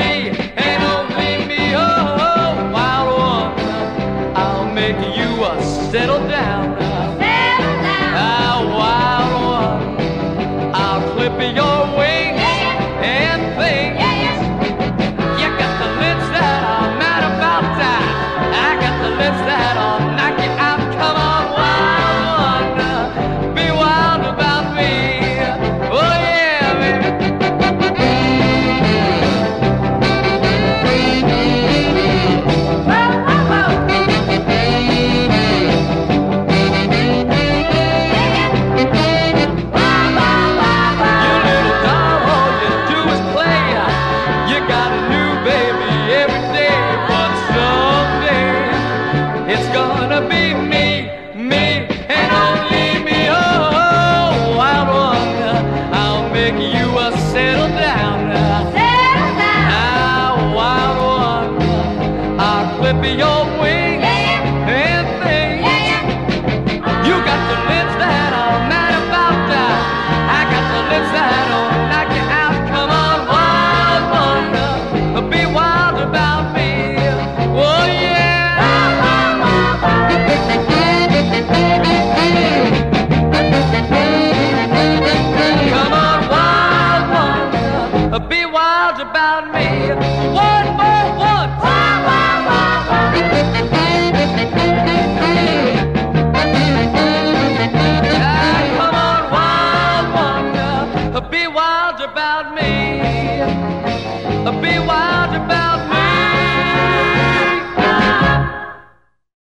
me and only me. Oh, wild one, I'll make you settle down. Settle down. Wild one, I'll clip your wings and things. You got the lips that are mad about that. I got the lips that'll knock you out. Come on, wild one, be wild about me. Oh yeah, baby. Whoa, whoa, whoa. You little doll, all you do is play. You got a new baby every day, but someday it's gonna be me, and only me. Oh, wild one, I'll make you settle down. Settle down. Wild one, I'll clip your wings and things. You got the lips that are mad about that. I got the lips that'll knock you out. Come on, wild one, be wild about me. Oh yeah. Come on, wild one, be wild about me. One more once. Come on, wild one, be wild about me. Be wild.